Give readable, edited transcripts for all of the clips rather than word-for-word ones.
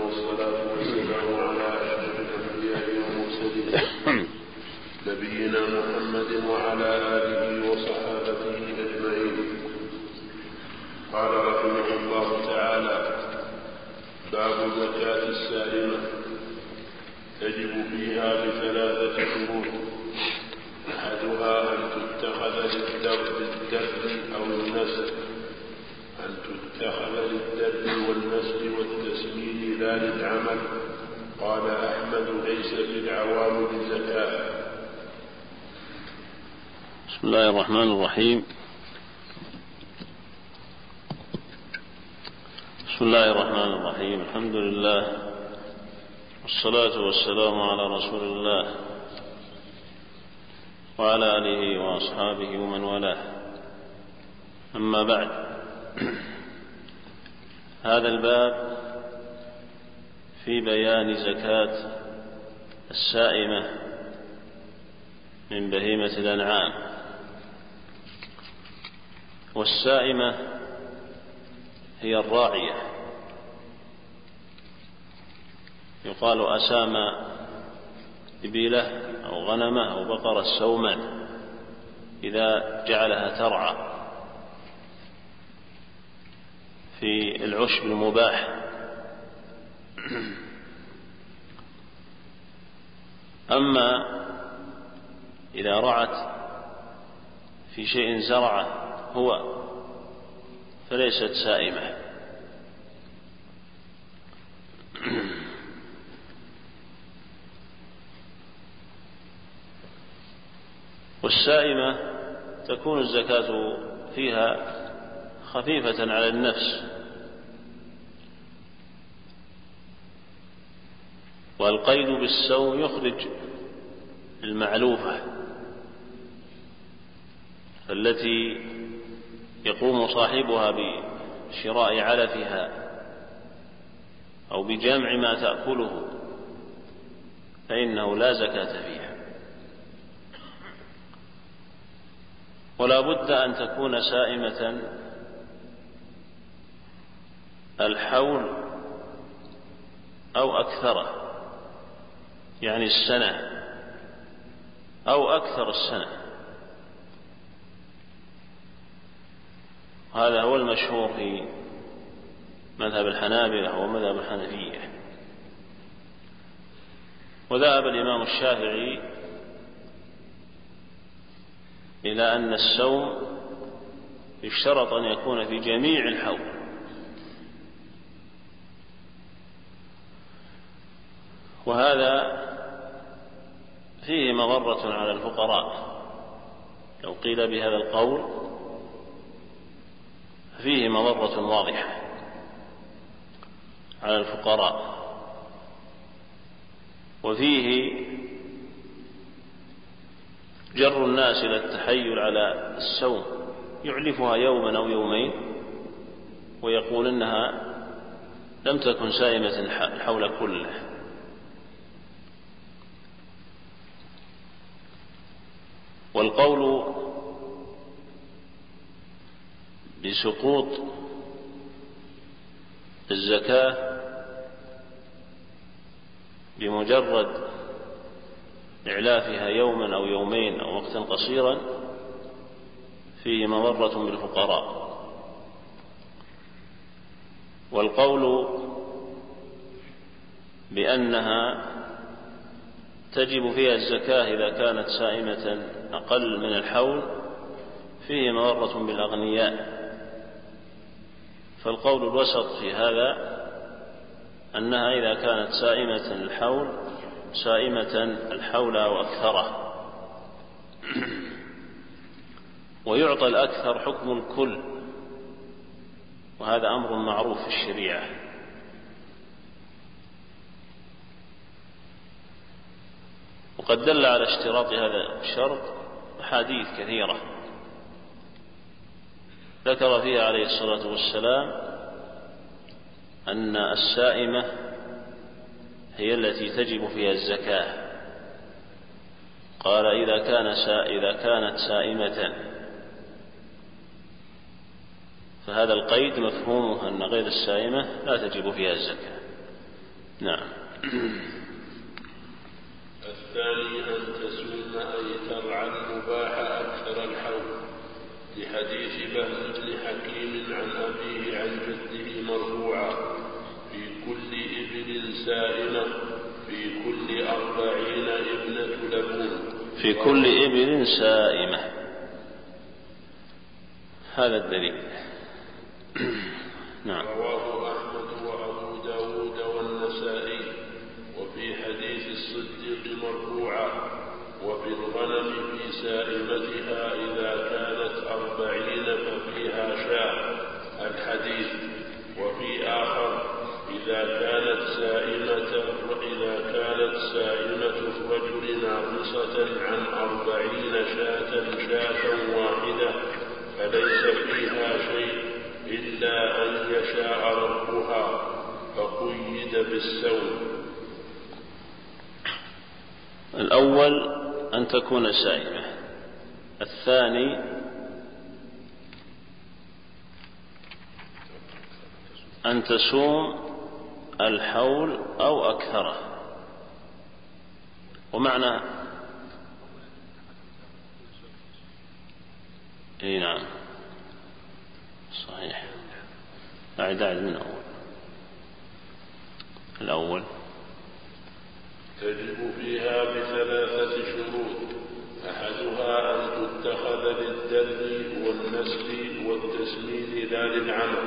والصلاة والسلام على أشرف الأنبياء والمرسلين نبينا محمد وعلى آله وصحابته أجمعين. قال رحمه الله تعالى: باب زكاة السائمة. تجب فيها بثلاثة شروط: أحدها أن تتخذ للدر أو النسل، أن تتخذ للدر والنسل والتسمين لا للعمل. قال أحمد: ليس للعوام زكاة. بسم الله الرحمن الرحيم. بسم الله الرحمن الرحيم. الحمد لله والصلاة والسلام على رسول الله وعلى آله وأصحابه ومن والاه. أما بعد، هذا الباب في بيان زكاة السائمة من بهيمة الأنعام. والسائمة هي الراعية، يقال أسام إبيله أو غنمه أو بقرة سوما إذا جعلها ترعى في العشب المباح. أما إذا رعت في شيء زرعه هو فليست سائمة. والسائمة تكون الزكاة فيها خفيفة على النفس، والقيد بالسوم يخرج المعلوفة التي يقوم صاحبها بشراء علفها أو بجمع ما تأكله فإنه لا زكاة فيها. ولا بد أن تكون سائمة الحول أو أكثره، يعني السنة أو أكثر السنة. هذا هو المشهور في مذهب الحنابلة ومذهب الحنفية. وذهب الإمام الشافعي إلى أن السوم يشترط أن يكون في جميع الحول، وهذا فيه مضرة على الفقراء. لو قيل بهذا القول فيه مضرة واضحة على الفقراء، وفيه جر الناس إلى التحيل على السوم، يعلفها يوما أو يومين ويقول إنها لم تكن سائمة الحول كله. والقول بسقوط الزكاة بمجرد إعلافها يوما أو يومين أو وقتا قصيرا فيه مضرة بالفقراء. والقول بأنها تجب فيها الزكاة إذا كانت سائمة أقل من الحول فيه مضرة بالأغنياء. فالقول الوسط في هذا أنها إذا كانت سائمة الحول أو أكثره، ويعطى الأكثر حكم الكل، وهذا أمر معروف في الشريعة. وقد دل على اشتراط هذا الشرط أحاديث كثيرة ذكر فيها عليه الصلاة والسلام أن السائمة هي التي تجب فيها الزكاة. قال: إذا كانت سائمة، فهذا القيد مفهومه أن غير السائمة لا تجب فيها الزكاة. نعم. الثاني أن تسوم أي ترعى المباح أكثر الحول، لحديث بهز بن حكيم عن أبيه عن جده مرفوعا: في كل إبل سائمة في كل 40 ابنة لبون. في كل إبل سائمة، هذا الدليل. نعم. رواه أحمد وأبو داود والنسائي. وفي حديث الصديق مرفوعا: وفي الغنم في سائمتها إذا كانت 40 ففيها شاة، الحديث. وفي آخر: إذا كانت سائمة الرجل ناقصة عن 40 شاة واحدة فليس فيها شيء إلا أن يشاء ربها، فقيد بالسوم. الأول أن تكون سائمة، الثاني أن تسوم الحول أو أكثره. ومعنى نعم صحيح. أعد من الأول تجب فيها ب3 شروط: أحدها أن تتخذ للدر والنسل والتسمين لا للعمل.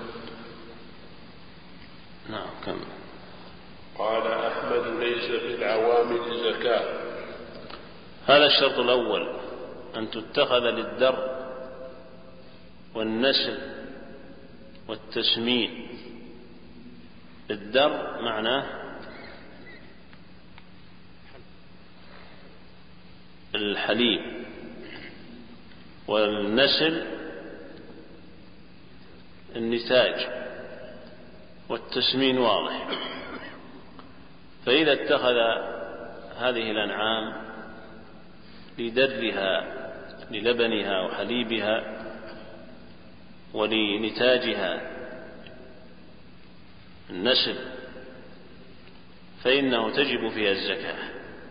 نعم. كم؟ قال أحمد: ليس في العوامل زكاة. هذا الشرط الأول، أن تتخذ للدر والنسل والتسمين. الدر معناه الحليب، والنسل النتاج، والتسمين واضح. فإذا اتخذ هذه الأنعام لدرها للبنها وحليبها ولنتاجها النسل فإنه تجب فيها الزكاة.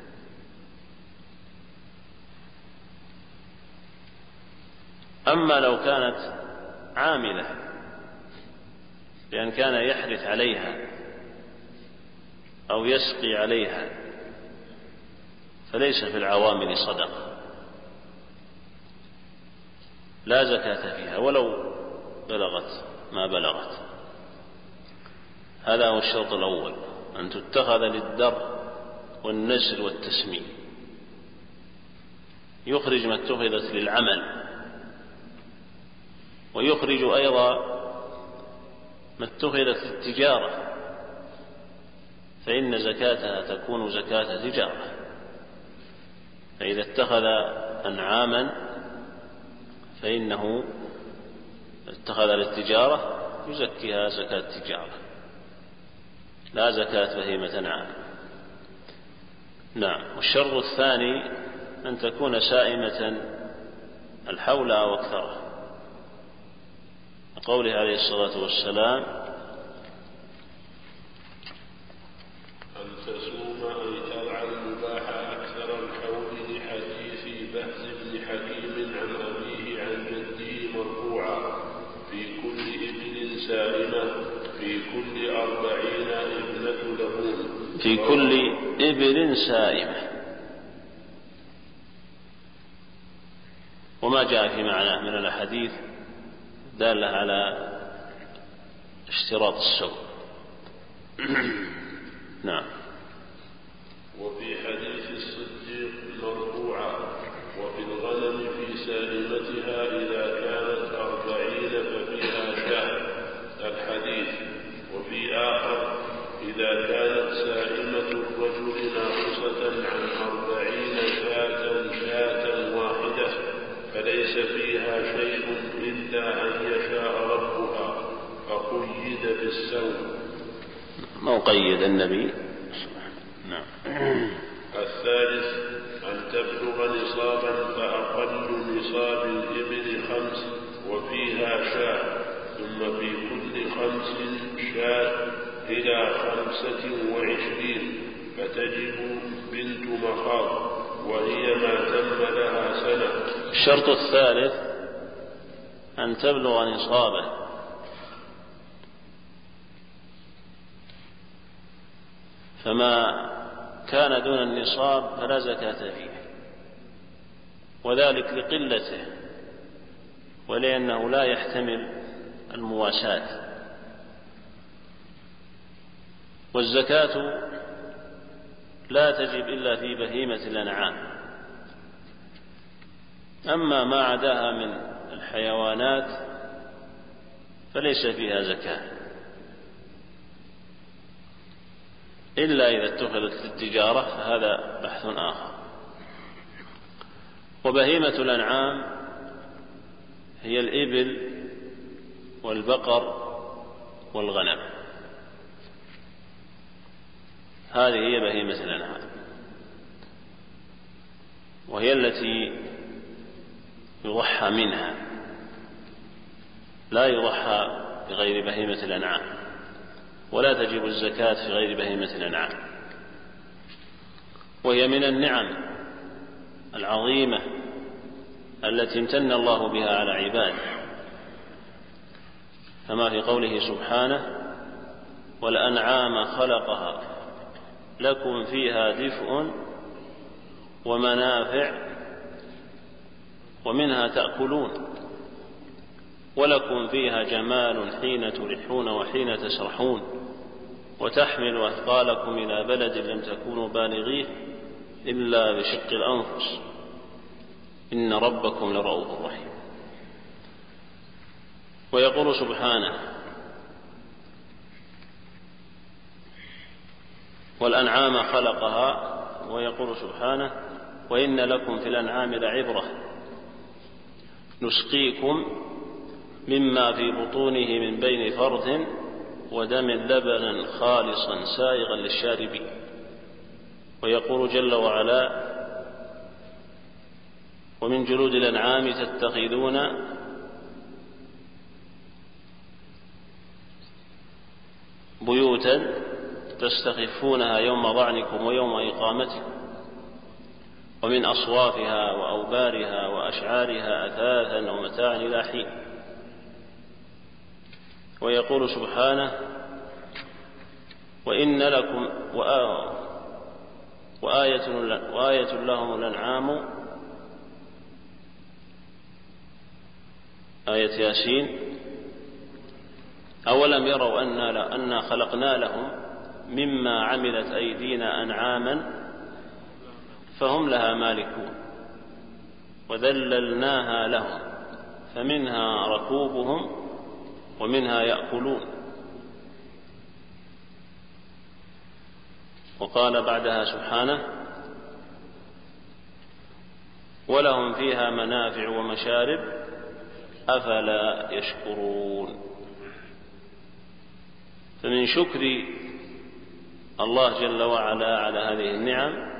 أما لو كانت عاملة بأن كان يحرث عليها أو يسقي عليها فليس في العوامل صدقة، لا زكاة فيها ولو بلغت ما بلغت. هذا هو الشرط الأول، أن تتخذ للدر والنسل والتسمين. يخرج ما اتخذت للعمل، ويخرج أيضا ما اتخذت للتجارة، فإن زكاتها تكون زكاة تجارة. فإذا اتخذ أنعاما فإنه اتخذ للتجارة يزكيها زكاة التجارة، لا زكاة بهيمة أنعام. نعم. والشرط الثاني أن تكون سائمة الحول أو أكثره، قوله عليه الصلاة والسلام: أن تسوم أي ترعى المباح أكثر الحول، لحديث بهز بن حكيم عن أبيه عن جده مرفوعا: في كل إبل سائمة في كل 40 ابنة لبون. في كل إبل سائمة. وما جاء في معناه من الأحاديث دالة على اشتراط السوم. نعم. وفي حديث الصديق مرفوعا: وفي الغنم في سائمتها إذا كانت 40 ففيها شاة، الحديث. وفي آخر: إذا كانت سائمة الرجل ناقصة عن 40 شاة واحدة فليس فيها شيء إلا أن يشاء ربها، فقيد بالسوم. مقيد النبي. نعم. الثالث أن تبلغ نصابا فأقل نصاب الإبل 5 وفيها شاة، ثم في كل 5 شاة إلى إلى 25 فتجب بنت مخاض وهي ما تم لها سنة. الشرط الثالث أن تبلغ نصابه، فما كان دون النصاب فلا زكاة فيه، وذلك لقلته ولأنه لا يحتمل المواساة. والزكاة لا تجب إلا في بهيمة الأنعام، أما ما عداها من الحيوانات فليس فيها زكاة إلا إذا اتخذت للتجارة، فهذا بحث آخر. وبهيمة الأنعام هي الإبل والبقر والغنم، هذه هي بهيمة الأنعام، وهي التي يضحى منها، لا يضحى بغير بهيمة الأنعام، ولا تجب الزكاة في غير بهيمة الأنعام. وهي من النعم العظيمة التي امتن الله بها على عباده، كما في قوله سبحانه: والأنعام خلقها لكم فيها دفء ومنافع ومنها تأكلون ولكم فيها جمال حين تريحون وحين تسرحون وتحمل أثقالكم إلى بلد لم تكونوا بالغيه إلا بشق الأنفس إن ربكم لرؤوف رحيم. ويقول سبحانه: والأنعام خلقها، ويقول سبحانه: وإن لكم في الأنعام لعبرة نسقيكم مما في بطونه من بين فرث ودم لبنا خالصا سائغا للشاربين. ويقول جل وعلا: ومن جلود الأنعام تتخذون بيوتا تستخفونها يوم ضعنكم ويوم إقامتكم ومن أصوافها وأوبارها وأشعارها أثاثا ومتاعا إلى حين. ويقول سبحانه: وإن لكم وآية لهم الأنعام، آية ياسين: أولم يروا أنا خلقنا لهم مما عملت أيدينا أنعاما فهم لها مالكون وذللناها لهم فمنها ركوبهم ومنها يأكلون. وقال بعدها سبحانه: ولهم فيها منافع ومشارب أفلا يشكرون. فمن شكر الله جل وعلا على هذه النعم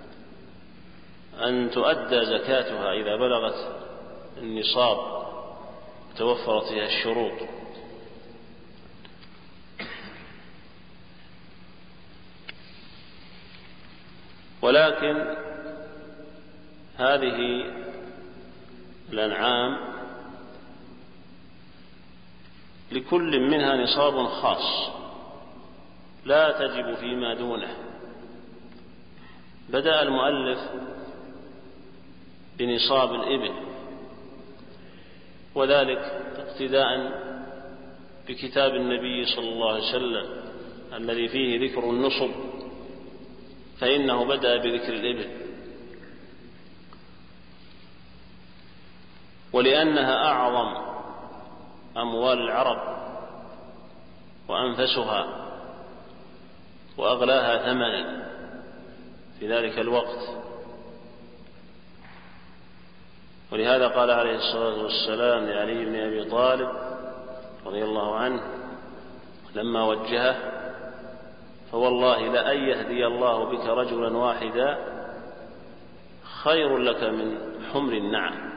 أن تؤدى زكاتها إذا بلغت النصاب توفرت فيها الشروط. ولكن هذه الأنعام لكل منها نصاب خاص لا تجب فيما دونه. بدأ المؤلف بنصاب الإبل، وذلك اقتداء بكتاب النبي صلى الله عليه وسلم الذي فيه ذكر النصب، فإنه بدأ بذكر الإبل، ولأنها أعظم أموال العرب وأنفسها وأغلاها ثمنا في ذلك الوقت. ولهذا قال عليه الصلاة والسلام لعلي بن أبي طالب رضي الله عنه لما وجهه: فوالله لأن يهدي الله بك رجلا واحدا خير لك من حمر النعم.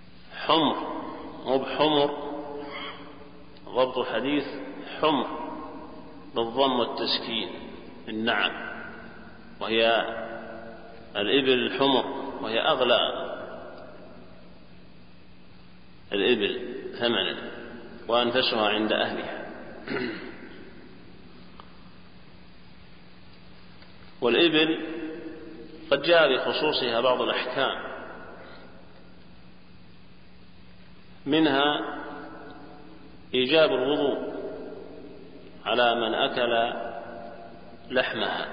حمر مو بحمر، ضبط حديث حمر بالضم والتسكين النعم، وهي الإبل الحمر، وهي أغلى الإبل ثمنا وأنفسها عند أهلها. والإبل قد جاء بخصوصها بعض الأحكام، منها إيجاب الوضوء على من أكل لحمها،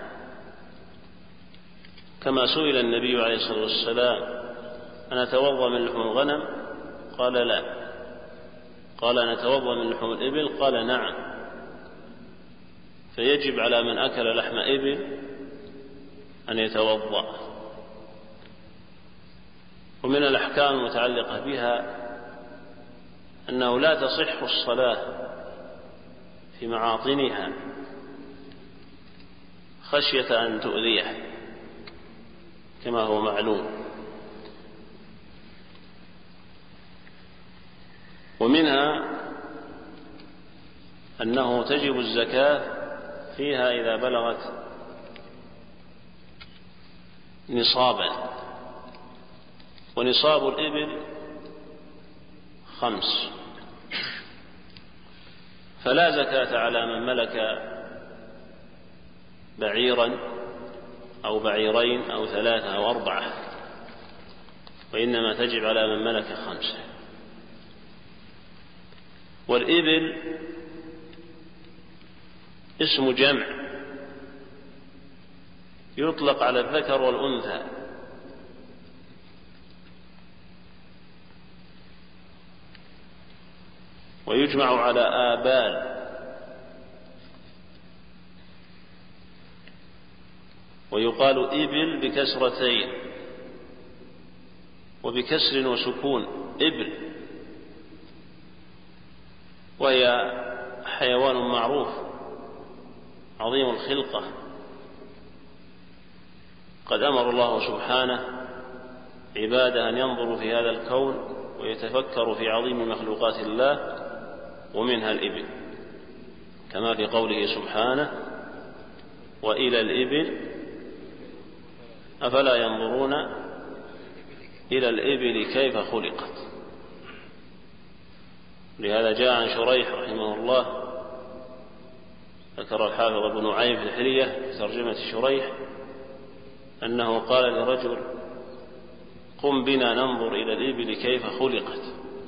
كما سئل النبي عليه الصلاة والسلام: أنا أتوضأ من لحم الغنم؟ قال لا. قال: أنا أتوضأ من لحم الإبل؟ قال نعم. فيجب على من أكل لحم إبل أن يتوضأ. ومن الأحكام المتعلقة بها أنه لا تصح الصلاة في معاطنها خشية أن تؤذيه كما هو معلوم. ومنها أنه تجب الزكاة فيها إذا بلغت نصابا، ونصاب الإبل 5، فلا زكاة على من ملك بعيرا أو بعيرين أو 3 أو 4، وإنما تجب على من ملك 5. والإبل اسم جمع يطلق على الذكر والأنثى، ويجمع على آبال، ويقال إبل بكسرتين وبكسر وسكون إبل، وهي حيوان معروف عظيم الخلقة، قد أمر الله سبحانه عباده أن ينظروا في هذا الكون ويتفكروا في عظيم مخلوقات الله، ومنها الإبل، كما في قوله سبحانه: وإلى الإبل أفلا ينظرون إلى الإبل كيف خلقت. لهذا جاء عن شريح رحمه الله، ذكر الحافظ ابن نعيم في الحلية في ترجمة شريح أنه قال لرجل: قم بنا ننظر إلى الإبل كيف خلقت.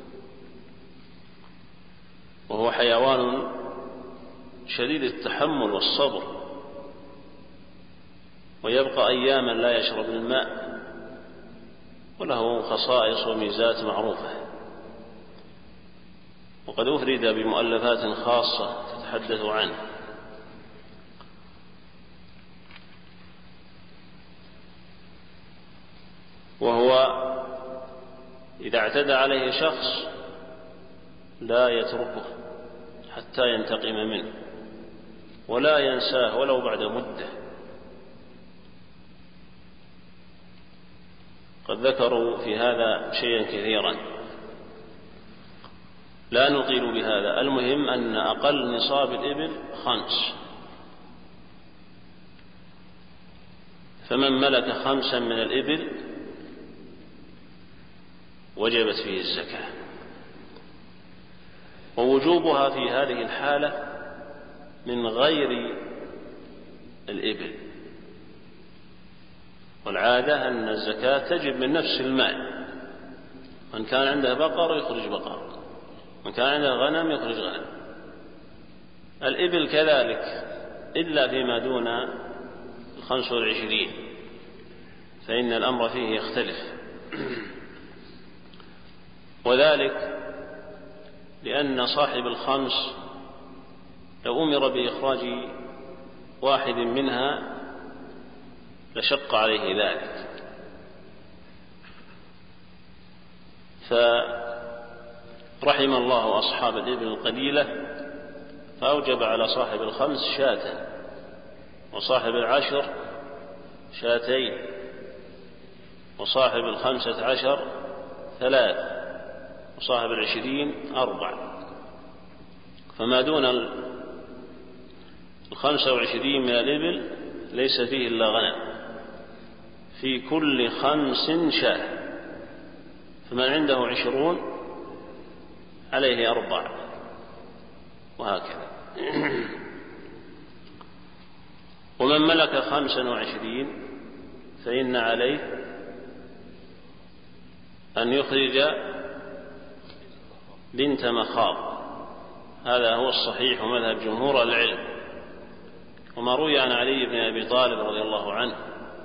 وهو حيوان شديد التحمل والصبر، ويبقى أياما لا يشرب الماء، وله خصائص وميزات معروفة، وقد أفرد بمؤلفات خاصة تتحدث عنه. وهو إذا اعتدى عليه شخص لا يتركه حتى ينتقم منه، ولا ينساه ولو بعد مدة. قد ذكروا في هذا شيئا كثيرا، لا نطيل بهذا. المهم أن أقل نصاب الإبل 5، فمن ملك 5 من الإبل وجبت فيه الزكاة. ووجوبها في هذه الحالة من غير الإبل، والعادة أن الزكاة تجب من نفس المال، من كان عنده بقر يخرج بقر، من كان عنده غنم يخرج غنم. الإبل كذلك، إلا فيما دون 25، فإن الأمر فيه يختلف، وذلك لأن صاحب 5 لو أمر بإخراج واحد منها لشق عليه ذلك، فرحم الله أصحاب الإبل القليلة فأوجب على صاحب 5 شاة، وصاحب 10 2، وصاحب 15 3، وصاحب 20 4. فما دون 25 من الإبل ليس فيه إلا غنم، في كل 5 شاة، فمن عنده 20 عليه 4، وهكذا. ومن ملك 25 فإن عليه أن يخرج بنت مخاض، هذا هو الصحيح ومذهب جمهور العلم. وما روي عن علي بن أبي طالب رضي الله عنه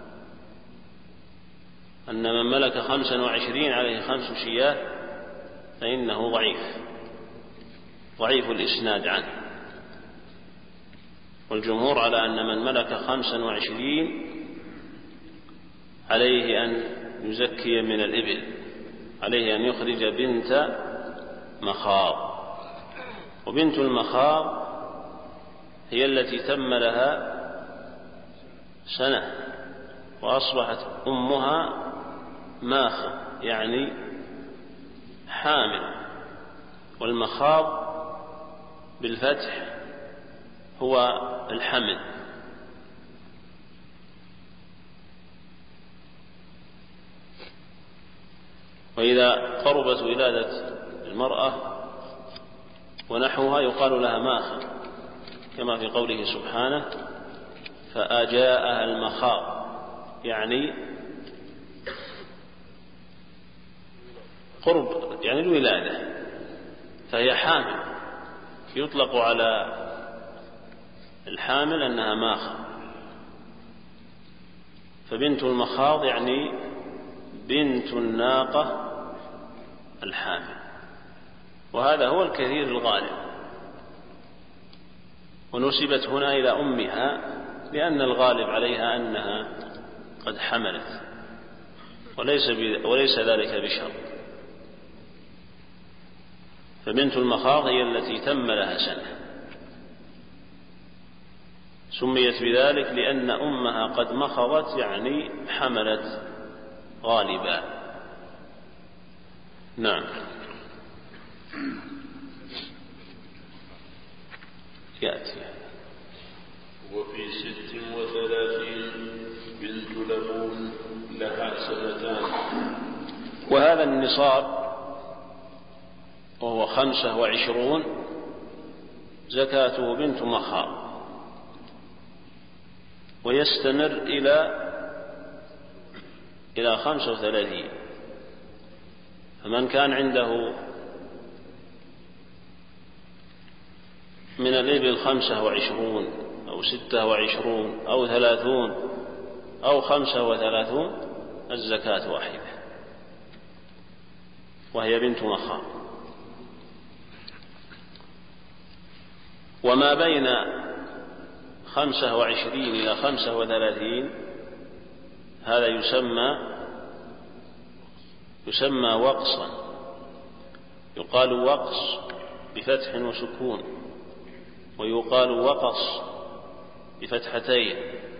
أن من ملك 25 عليه 5 شياه فإنه ضعيف الإسناد عنه. والجمهور على أن من ملك 25 عليه أن يزكي من الإبل، عليه أن يخرج بنت مخاض. وبنت المخاض هي التي تم لها سنة وأصبحت أمها ماخ، يعني حامل. والمخاض بالفتح هو الحمل. وإذا قربت ولادة المرأة ونحوها يقال لها ماخ، كما في قوله سبحانه فأجاءها المخاض، يعني قرب، يعني الولادة، فهي حامل. يطلق على الحامل أنها ماخ. فبنت المخاض يعني بنت الناقة الحامل، وهذا هو الكثير الغالب. ونسبت هنا إلى أمها لأن الغالب عليها أنها قد حملت، وليس ذلك بشرط. فبنت المخاض هي التي تم لها سنة، سميت بذلك لأن أمها قد مخضت، يعني حملت غالبا. نعم. يأتي. وفي 36 بنت لبون لها 2 سنة. وهذا النصاب وهو 25 زكاته بنت مخاض، ويستمر إلى 35. فمن كان عنده من الإبل 25 أو 26 أو 30 أو 35 الزكاة واحدة، وهي بنت مخاض. وما بين 25 إلى 35 هذا يسمى وقصا. يقال وقص بفتح وسكون، ويقال وقص بفتحتين.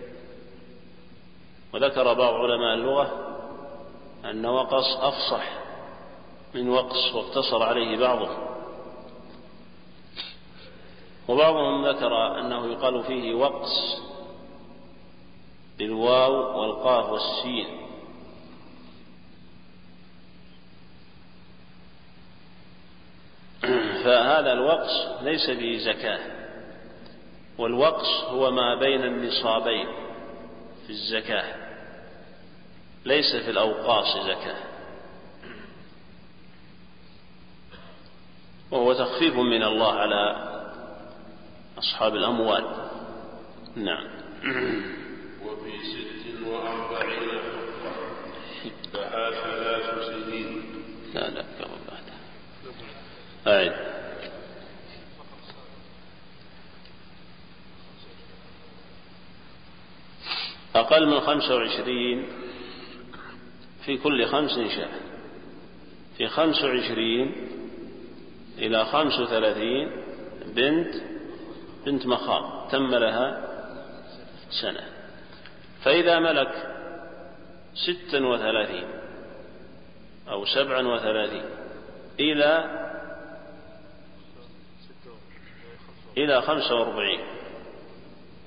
وذكر بعض علماء اللغة أن وقص أفصح من وقص، واقتصر عليه بعضهم. وبعضهم ذكر أنه يقال فيه وقص بالواو والقاف والسين. فهذا الوقص ليس به زكاة، والوقص هو ما بين النصابين في الزكاة، ليس في الأوقاص زكاة، وهو تخفيف من الله على أصحاب الأموال. نعم. وفي 46 لها 3 سنين. لا كما بعد أعد. أقل من 25 في كل 5 شاة، في 25 إلى 35 بنت مخاض تم لها سنة. فإذا ملك 36 أو 37 إلى 45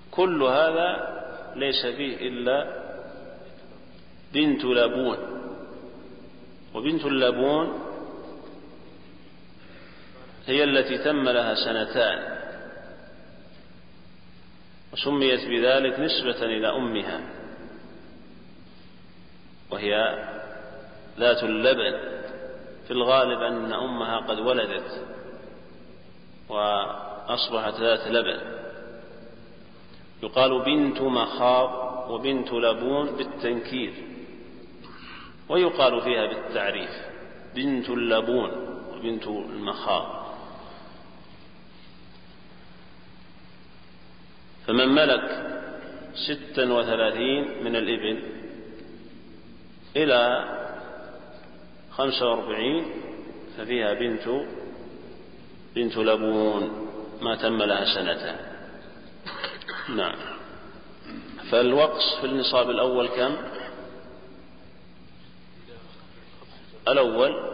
كل هذا ليس فيه إلا بنت لبون. وبنت اللبون هي التي تم لها 2 سنين، وسميت بذلك نسبة إلى أمها، وهي ذات اللبن. في الغالب أن أمها قد ولدت وأصبحت ذات لبن. يقال بنت مخاض وبنت لبون بالتنكير، ويقال فيها بالتعريف بنت اللبون وبنت المخاض. فمن ملك 36 من الإبل إلى 45 ففيها بنت لبون ما تم لها 2 سنين. نعم. فالوقص في النصاب الأول كم؟ الأول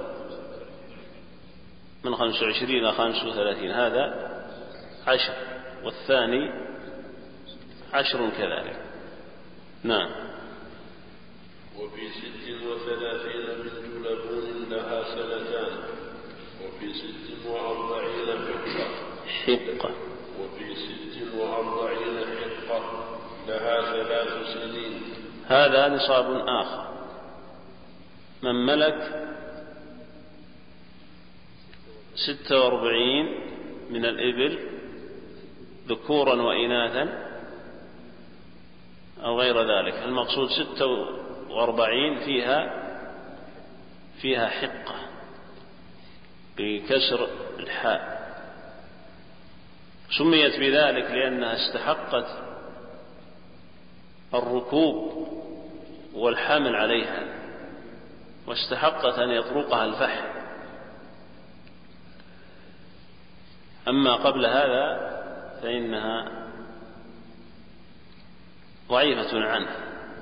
من 25 إلى 35، هذا 10، والثاني 10 كذلك. نعم. وفي 36 بنت لبون لها 2 سنين، وفي 46 حقة، وفي 46 حقة لها 3 سنين. هذا نصاب آخر. من ملك 46 من الإبل ذكورا وإناثا أو غير ذلك، المقصود 46 فيها حقة بكسر الحاء. سميت بذلك لأنها استحقت الركوب والحمل عليها، واستحقت أن يطرقها الفحل. أما قبل هذا فإنها ضعيفة عنه.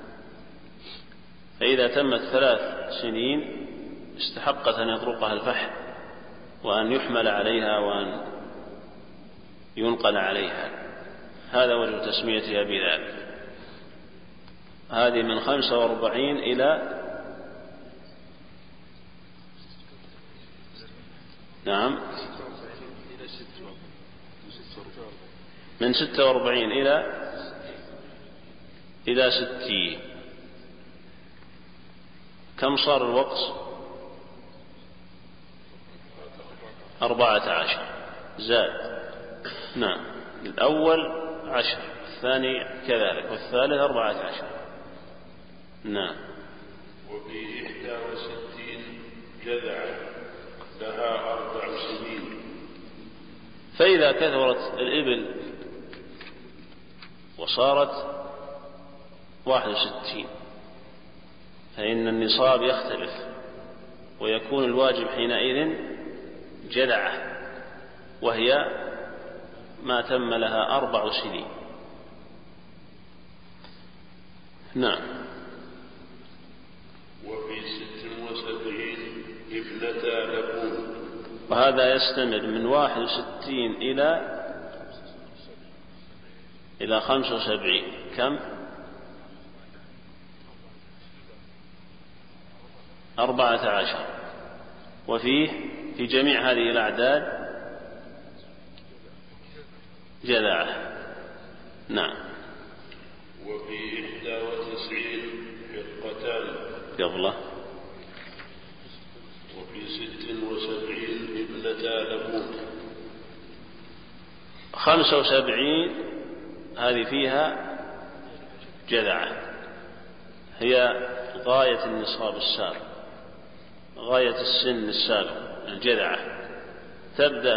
فإذا تمت 3 سنين استحقت أن يطرقها الفحل وأن يحمل عليها وأن ينقل عليها. هذا وجه تسميتها بذلك. هذه من 45 إلى نعم من 46 إلى 60. كم صار الوقص؟ 14 زاد. نعم. الأول 10، الثاني كذلك، والثالث 14. نعم. وفي 61 جذعة لها 4 سنين. فإذا كثرت الإبل وصارت 61 فإن النصاب يختلف، ويكون الواجب حينئذ جذعة، وهي ما تم لها 4 سنين. نعم. وفي 76 ابنتا لبون. وهذا يستمر من 61 إلى 75. كم؟ 14. وفيه في جميع هذه الأعداد جذعة. نعم. وفي 91 حقتان قبله. وفي 76 ابنتا لبون. 75 هذه فيها جذعة، هي غاية النصاب السابق، غاية السن السابق. الجذعة تبدأ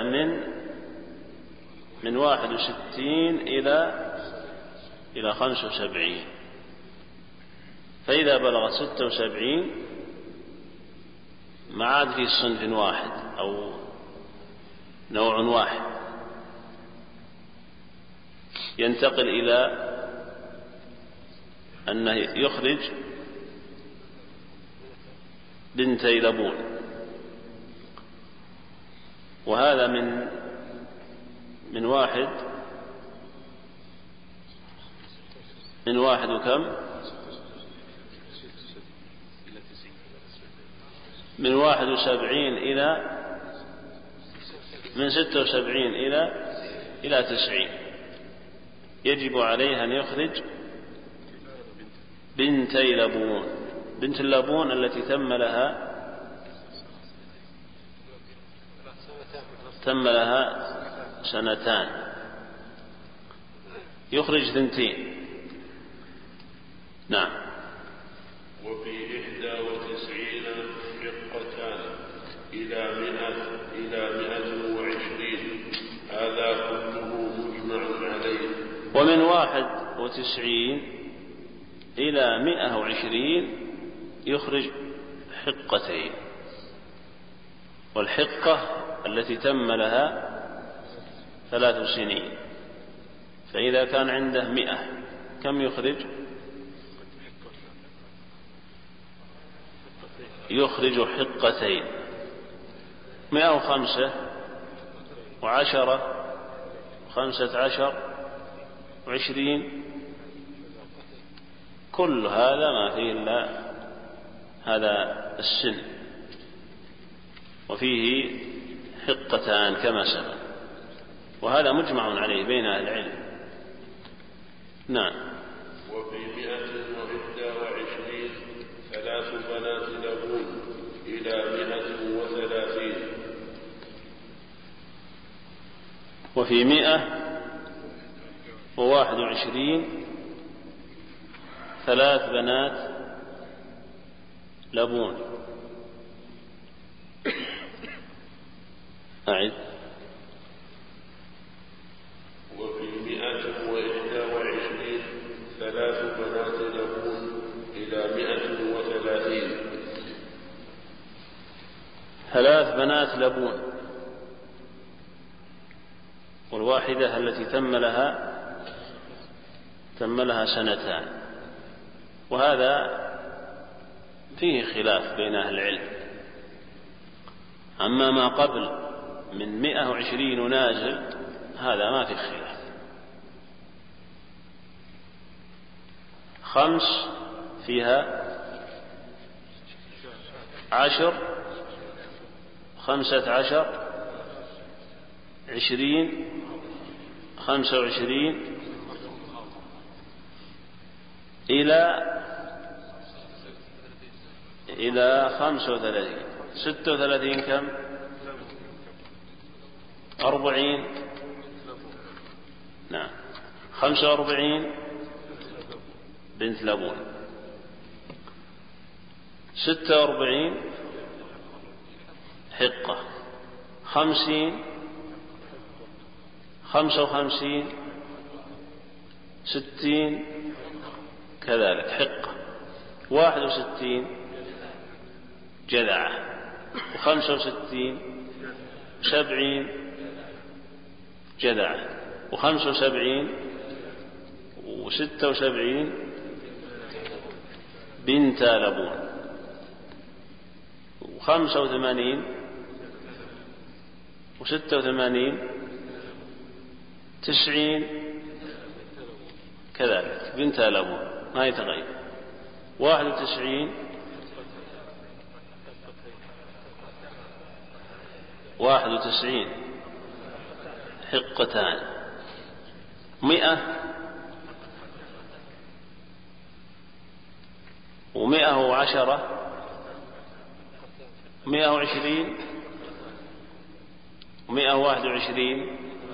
من 61 إلى 75. فإذا بلغت 76 ما عاد في صنف واحد أو نوع واحد، ينتقل إلى أنه يخرج بنتي لبون. وهذا من 1 من 1 وكم؟ من 71 من 76 إلى 90 يجب عليه أن يخرج بنتي لبون. بنت اللبون التي تم لها 2 يخرج 2. نعم. وفي 91 حقتان إلى 120 هذا كله مجمع عليه. ومن 91 إلى 120 يخرج حقتين، والحقة التي تم لها 3 سنين. فإذا كان عنده 100 كم يخرج؟ يخرج حقتين. 105 و10 و15 و20 كل هذا ما فيه إلا هذا السن، وفيه حقتان كما سبق، وهذا مجمع عليه بين أهل العلم. نعم. وفي 121 3 بنات لبون إلى 130. وفي 121 3 بنات لبون. أعد. وفي 121 3 بنات لبون إلى 130. 3 بنات لبون، والواحدة التي تم لها 2. وهذا فيه خلاف بين أهل العلم. أما ما قبل من 120 ونازل هذا ما في خلاف. 5 فيها 10 15 20 25 إلى 35. 36 كم؟ 40. نعم. 45 بنت لبون. 46 حقة. 50 55 60 كذلك حقة. 61 جذعة. 65 70 جذعة. 75 و76 بنت لبون. 85 و86 90 كذلك بنت لبون ما يتغير. 91 حقتان. 100 و110 120 و121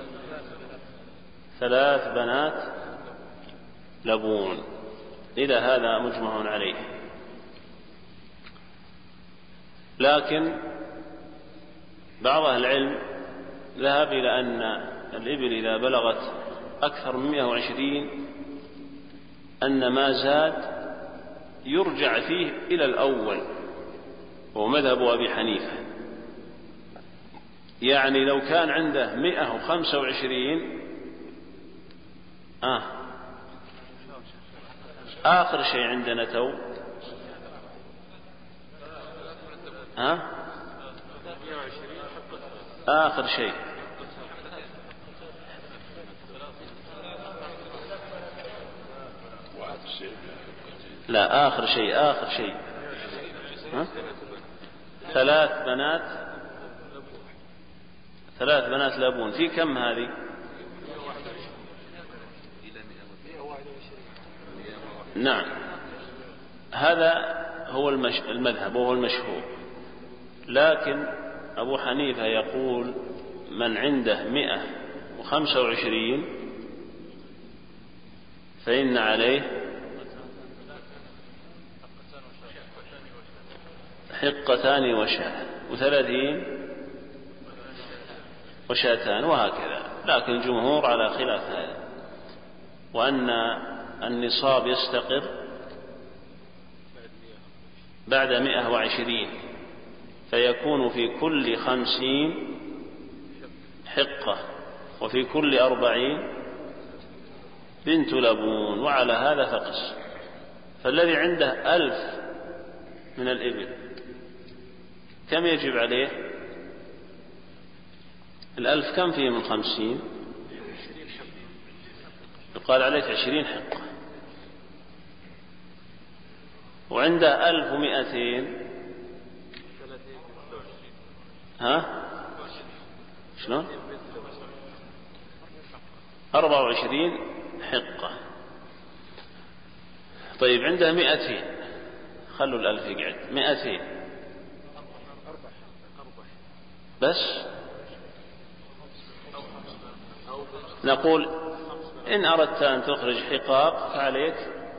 3 بنات لبون. إذا هذا مجمع عليه. لكن بعض أهل العلم ذهب إلى أن الإبل إذا بلغت أكثر من 120 أن ما زاد يرجع فيه إلى الأول، وهو مذهب أبي حنيفة. يعني لو كان عنده 125 آخر شيء عندنا آخر شيء لا، آخر شيء ها؟ 3 بنات لابون. في كم هذه؟ نعم، هذا هو المذهب وهو المشهور. لكن أبو حنيفة يقول من عنده 125 فإن عليه حقتان وشاة، و30 وشاتان، وهكذا. لكن الجمهور على خلاف هذا، وأن النصاب يستقر بعد 120، فيكون في كل 50 حقة، وفي كل 40 بنت لبون. وعلى هذا فقس. فالذي عنده 1000 من الإبل كم يجب عليه؟ 1000 كم فيه من 50؟ يقال عليك 20 حقة. وعنده 1200 شلون؟ 24 حقة. طيب عنده 200، خلوا 1000 يقعد، 200 بس. نقول إن أردت أن تخرج حقاق فعليك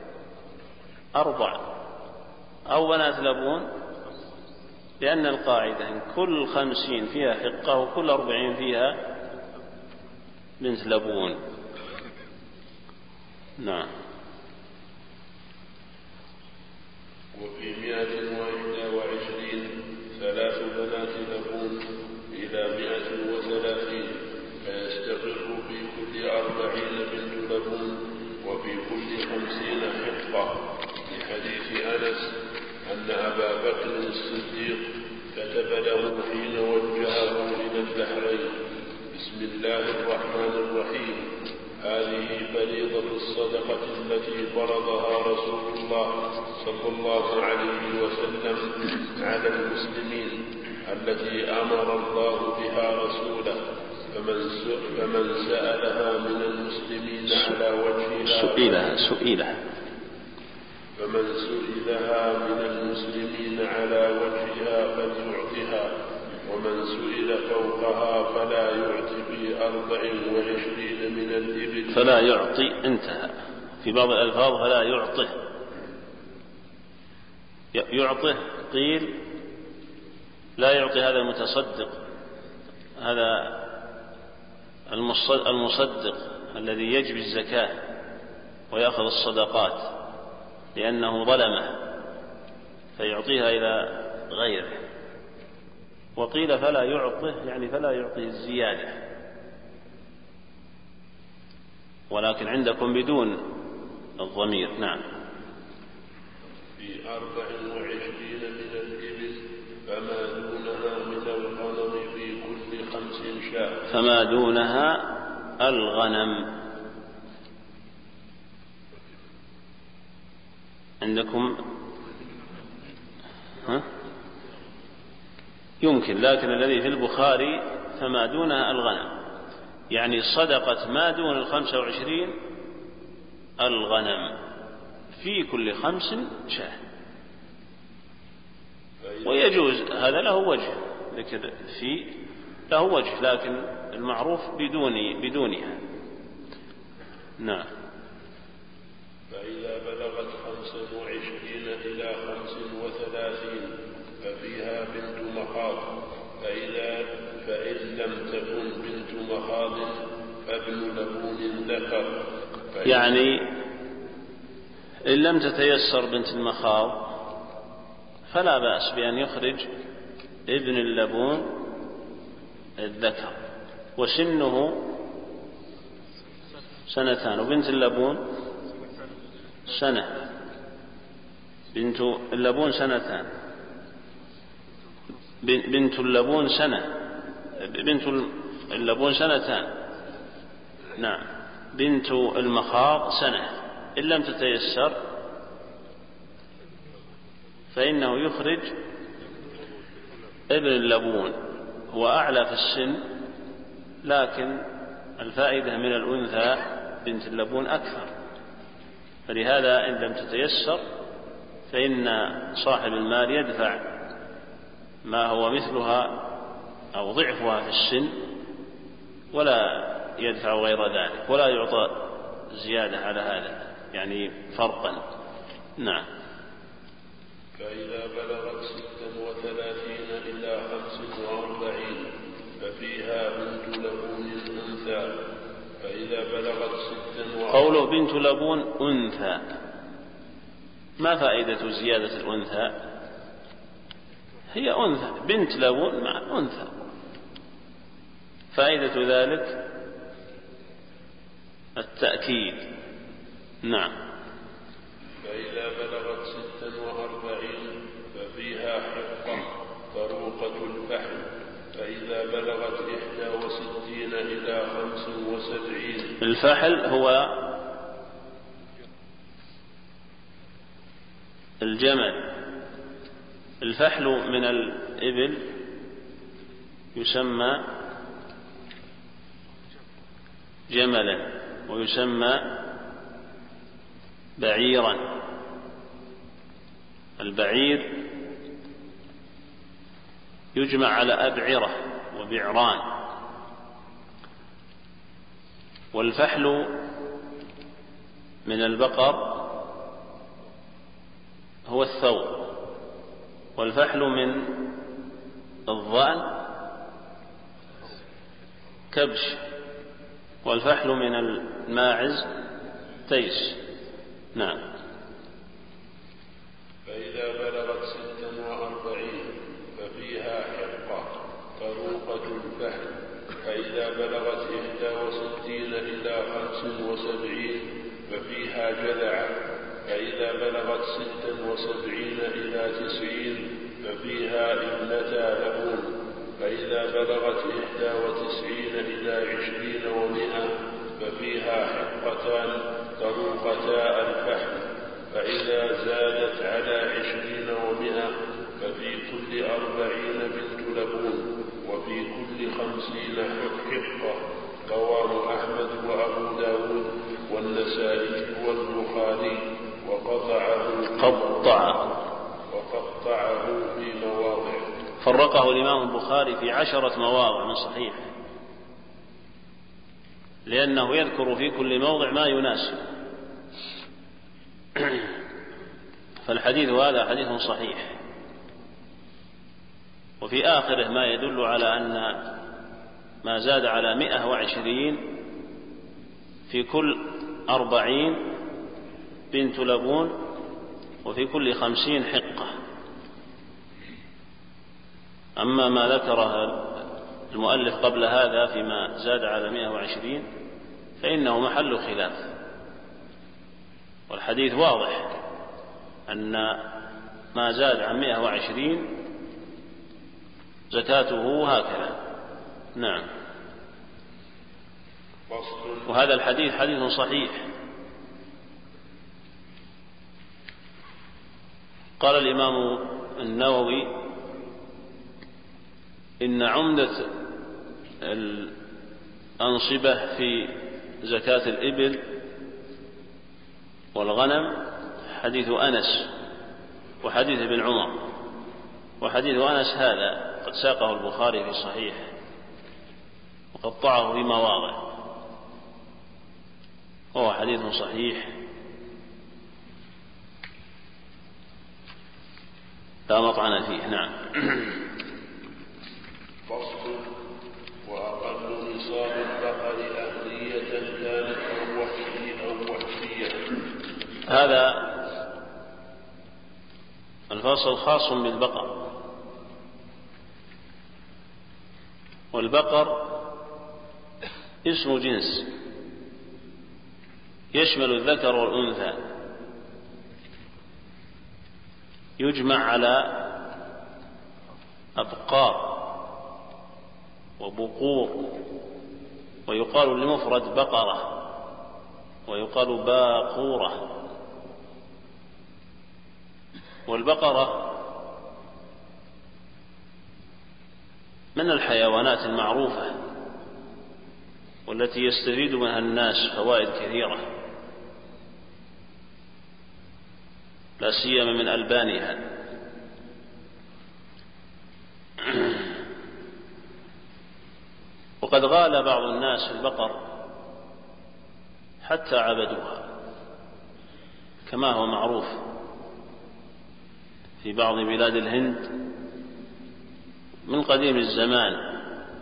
4 أو بنات لبون، لأن القاعدة إن كل 50 فيها حقة وكل 40 فيها بنت لبون. نعم. وفي 121 3 بنات لبون إلى 130، فيستقر في كل 40 بنت لبون وفي كل 50 حقة، لحديث أنس أن أبا بكر الصديق كتب له حين وجهه إلى البحرين: بسم الله الرحمن الرحيم، هذه فريضة الصدقة التي فرضها رسول الله صلى الله عليه وسلم على المسلمين، التي أمر الله بها رسوله، فمن سألها من المسلمين على وجهها فمن سئلها من المسلمين على وجهها فليعطها، ومن سئل فوقها فلا يعطي في 24 من الإبل. فلا يعطي، انتهى. في بعض الألفاظ فلا يعطه، يعطه قيل لا يعطي هذا المتصدق، هذا المصدق الذي يجبي الزكاة ويأخذ الصدقات، لأنه ظلمه فيعطيها إلى غيره. وقيل فلا يعطه يعني فلا يعطي الزيادة، ولكن عندكم بدون الضمير. نعم. في 24 من الإبل فما دونها من الغنم في كل 50 شاة. فما دونها الغنم عندكم يمكن، لكن الذي في البخاري فما دونها الغنم، يعني صدقة ما دون 25 الغنم في كل 5 شاة. ويجوز هذا، له وجه، له وجه، لكن المعروف بدونها. نعم. فإذا بلغت 25 إلى 35 ففيها بنت مخاض، فإن لم تكن بنت مخاض فابن لبون ذكر. يعني إن لم تتيسر بنت المخاض فلا بأس بأن يخرج ابن اللبون الذكر، وسنه 2 وبنت اللبون 1. بنت اللبون 2 بنت اللبون 2. نعم. بنت المخاض 1. إن لم تتيسر فإنه يخرج ابن اللبون، هو أعلى في السن، لكن الفائدة من الأنثى بنت اللبون أكثر، فلهذا إن لم تتيسر فإن صاحب المال يدفع ما هو مثلها أو ضعفها في السن، ولا يدفع غير ذلك، ولا يعطى زيادة على هذا، يعني فرقا. نعم. فإذا بلغت 36 إلى 45 ففيها بنت لبون أنثى. فإذا بلغت 46. قوله بنت لبون أنثى، ما فائدة زيادة الأنثى؟ هي أنثى، بنت لبون مع أنثى، فائدة ذلك التأكيد. نعم. فإذا بلغت 46 ففيها حقة طروقة الفحل. فإذا بلغت 61 إلى 75. الفحل هو الجمل. الفحل من الإبل يسمى جملا ويسمى بعيرا. البعير يجمع على أبعرة وبعران. والفحل من البقر هو الثور، والفحل من الضأن كبش، والفحل من الماعز تيس. نعم. فإذا بلغت 46 ففيها حقة طروقة الفحل. فإذا بلغت 61 إلى 75 ففيها جذع. فإذا بلغت 76 إلى 90 ففيها ابنتا لبون. فإذا بلغت 91 إلى 20 و100 ففيها حقتان طروقتا الفحل. فإذا زادت على 20 و100 ففي كل 40 بنت لبون، وفي كل 50 حقة. رواه أحمد وأبو داود والنسائي والبخاري، وقطعه في مواضع. فرقه الإمام البخاري في 10 مواضع من صحيح، لأنه يذكر في كل موضع ما يناسب. فالحديث هذا حديث صحيح، وفي آخره ما يدل على أن ما زاد على 120 في كل 40 بنت لبون، وفي كل 50 حقة. أما ما ذكره المؤلف قبل هذا فيما زاد على 120 فإنه محل خلاف، والحديث واضح أن ما زاد عن 120 زكاته هكذا. نعم. وهذا الحديث حديث صحيح. قال الإمام النووي: إن عمدة الأنصبة في زكاة الإبل والغنم حديث أنس وحديث ابن عمر، وحديث أنس هذا قد ساقه البخاري في صحيح وقطعه في مواضع، وهو حديث صحيح لا مطعن فيه. نعم. فصل: وأقل نصاب البقر أهلية كانت أو وحشية. هذا الفصل خاص بالبقر. والبقر اسم جنس يشمل الذكر والأنثى، يجمع على أبقار وبقور، ويقال لمفرد بقرة. ويقال باقورة. والبقرة من الحيوانات المعروفة والتي يستفيد منها الناس فوائد كثيرة، لا سيما من ألبانها. وقد غال بعض الناس في البقر حتى عبدوها، كما هو معروف في بعض بلاد الهند من قديم الزمان،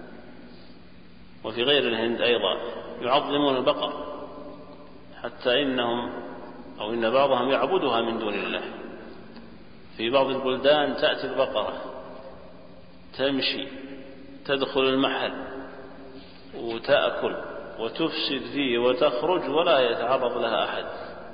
وفي غير الهند أيضا يعظمون البقر، حتى إن بعضهم يعبدها من دون الله. في بعض البلدان تأتي البقرة تمشي تدخل المحل وتأكل وتفسد فيه وتخرج ولا يتعرض لها أحد.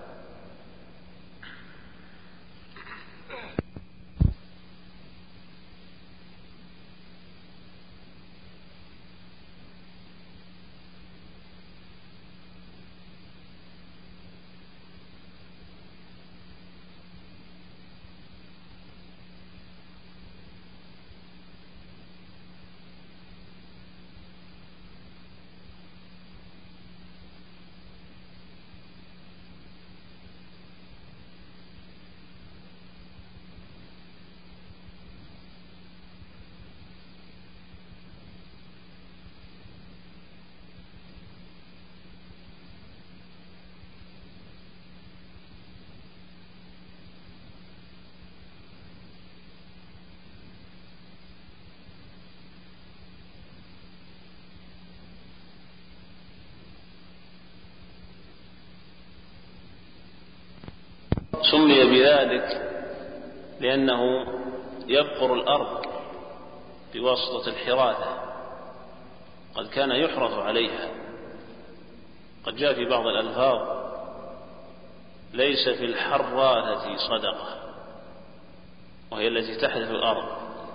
سمي بذلك لأنه يبقر الأرض بواسطة الحراثة، قد كان يحرث عليها. قد جاء في بعض الألفاظ: ليس في الحراثة صدقة، وهي التي تحرث الأرض.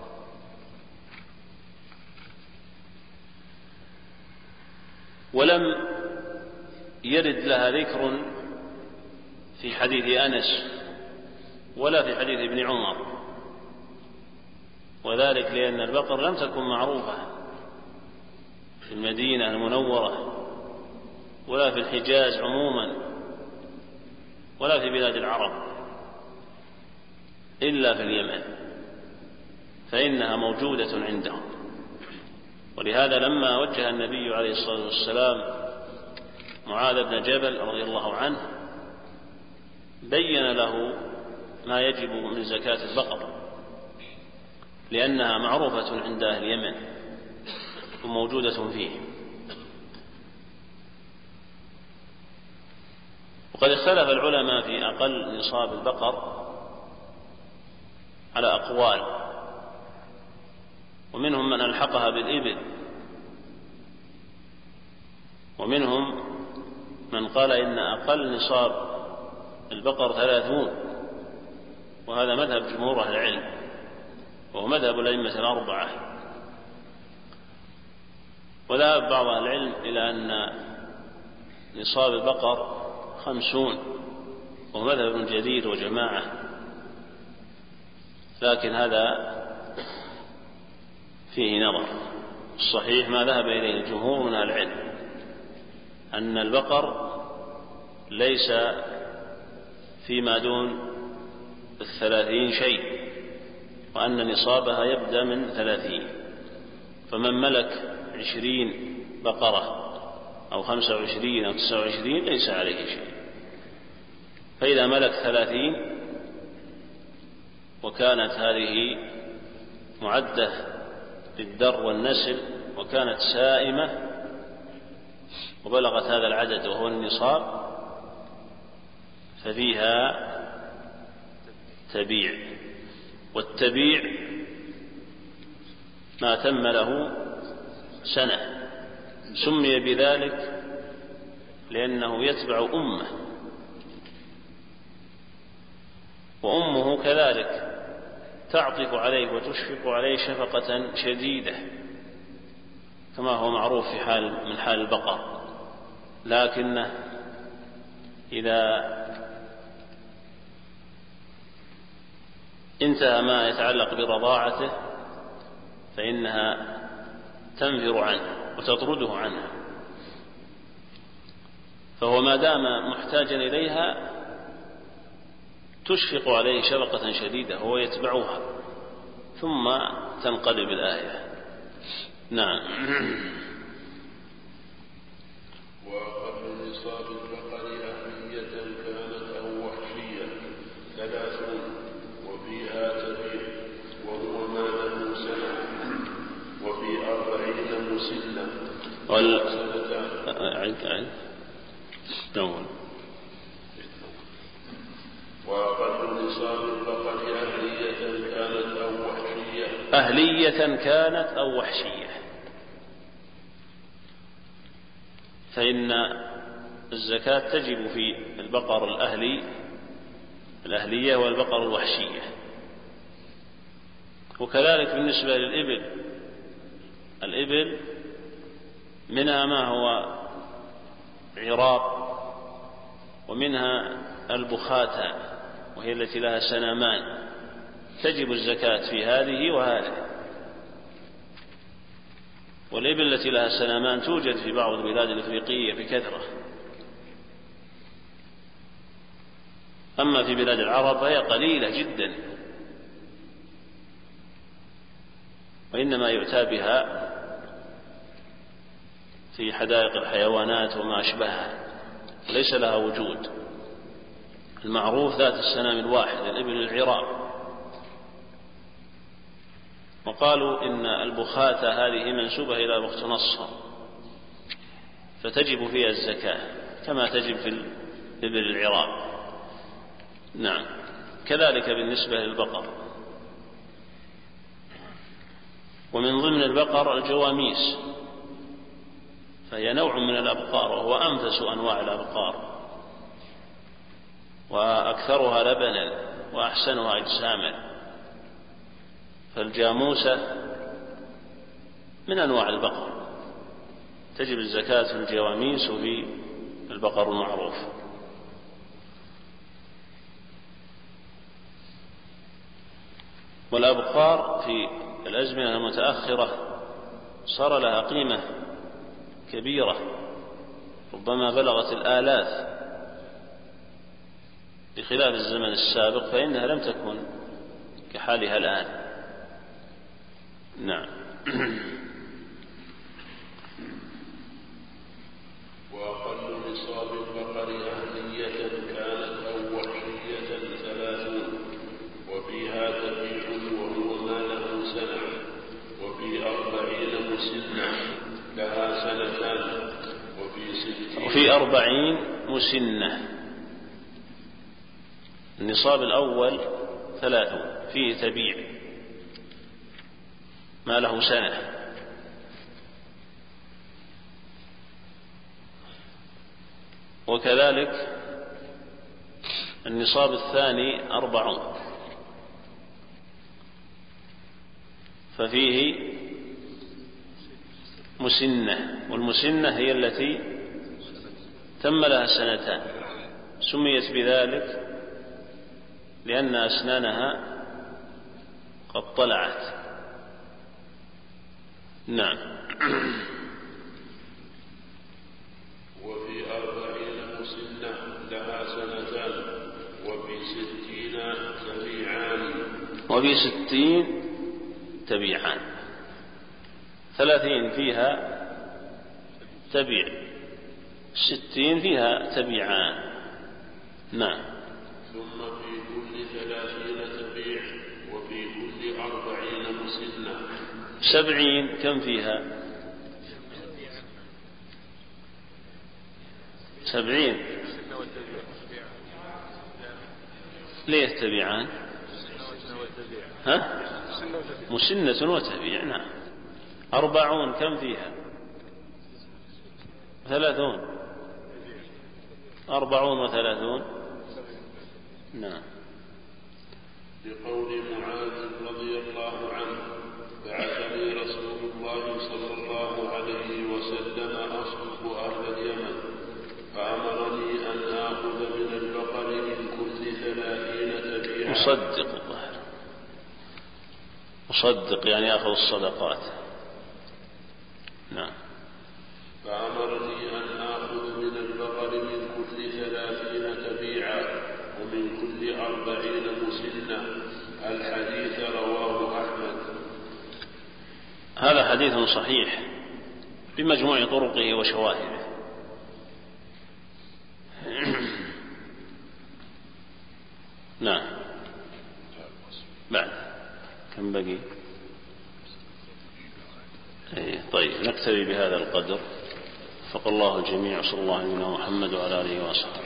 ولم يرد لها ذكر في حديث أنس ولا في حديث ابن عمر، وذلك لأن البقر لم تكن معروفة في المدينة المنورة ولا في الحجاز عموما ولا في بلاد العرب، إلا في اليمن، فإنها موجودة عندهم. ولهذا لما وجه النبي عليه الصلاة والسلام معاذ بن جبل رضي الله عنه بين له ما يجب من زكاة البقر، لأنها معروفة عند أهل اليمن وموجودة فيه. وقد اختلف العلماء في أقل نصاب البقر على أقوال، ومنهم من ألحقها بالإبل، ومنهم من قال إن أقل نصاب البقر 30، وهذا مذهب جمهور أهل العلم وهو مذهب الأئمة الأربعة. وذهب بعض أهل العلم إلى أن نصاب البقر 50، وهو مذهب ابن جرير وجماعة، لكن هذا فيه نظر. الصحيح ما ذهب إليه الجمهور من أهل العلم أن البقر ليس فيما دون 30 شيء، وأن نصابها يبدأ من 30. فمن ملك 20 بقرة أو 25 أو 29 ليس عليه شيء. فإذا ملك 30 وكانت هذه معدة للدر والنسل وكانت سائمة وبلغت هذا العدد وهو النصاب، ففيها تبيع. والتبيع ما تم له سنة، سمي بذلك لأنه يتبع أمه، وأمه كذلك تعطف عليه وتشفق عليه شفقة شديدة كما هو معروف من حال البقر، لكنه إذا انتهى ما يتعلق برضاعته فإنها تنفر عنه وتطرده عنها، فهو ما دام محتاجا إليها تشفق عليه شفقة شديدة وهو يتبعها، ثم تنقلب الآية. نعم. وأقل نصاب البقر أهلية كانت أو وحشية 30 وفيها تبيع وهو ما له سنة وفي 40 مسنة وأقل نصاب البقر أهلية كانت أو وحشية. أهلية كانت أو وحشية، فإن الزكاة تجب في البقر الأهلية والبقر الوحشية، وكذلك بالنسبة للإبل. الإبل منها ما هو عراب، ومنها البخاتة وهي التي لها سنامان، تجب الزكاة في هذه وهذه. والإبل التي لها سنامان توجد في بعض البلاد الإفريقية بكثرة، أما في بلاد العرب فهي قليلة جدا، وإنما يؤتى بها في حدائق الحيوانات وما أشبهها، ليس لها وجود. المعروف ذات السنام الواحد الإبل العراب. وقالوا إن البخاتة هذه منسوبة إلى الأخت نصر، فتجب فيها الزكاة كما تجب في الإبل العراب. نعم. كذلك بالنسبة للبقر. ومن ضمن البقر الجواميس، فهي نوع من الأبقار وهو أنفس أنواع الأبقار وأكثرها لبنا وأحسنها أجساما، فالجاموسة من أنواع البقر، تجب الزكاة في الجواميس وفي البقر المعروف. والأبقار في الأزمنة المتأخرة صار لها قيمة كبيرة، ربما بلغت الآلاف، بخلاف الزمن السابق فإنها لم تكن كحالها الآن. نعم. وأقل نصاب البقر أهلية كانت أو وحشية 30 وفيها تبيع وهو ما له سنة وفي 40 مسنة لها سنتان وفي 40 مسنة. النصاب الأول 30 فيه تبيع ما له سنة، وكذلك النصاب الثاني 40 ففيه مسنة، والمسنة هي التي تم لها سنتان، سميت بذلك لأن أسنانها قد طلعت. نعم. وفي 40 مسنة لها سنتان وفي 60 تبيعان. وفي 60 تبيعان، 30 فيها تبيع، 60 فيها تبيعان. نعم. ثم في كل 30 تبيع وفي كل 40 مسنة. 70 كم فيها؟ 70 ليه تبيعان؟ ها؟ مسنة وتبيع. نعم. 40 كم فيها؟ 30. 40 و30. نعم. لقول معاذ رضي الله عنه بعثني رسول الله صلى الله عليه وسلم أصرف أهل اليمن فأمرني أن آخذ يصدق الظهر، يصدق يعني يأخذ الصدقات. نعم. فأمرني أن آخذ من البقر من كل 30 تبيعا ومن كل 40 مسنة. الحديث رواه أحمد. هذا حديث صحيح بمجموع طرقه وشواهده. نعم. بعد كم بقي؟ طيب نكتفي بهذا القدر. فقال الله الجميع صلى الله عليه وسلم محمد وعلى آله وصحبه.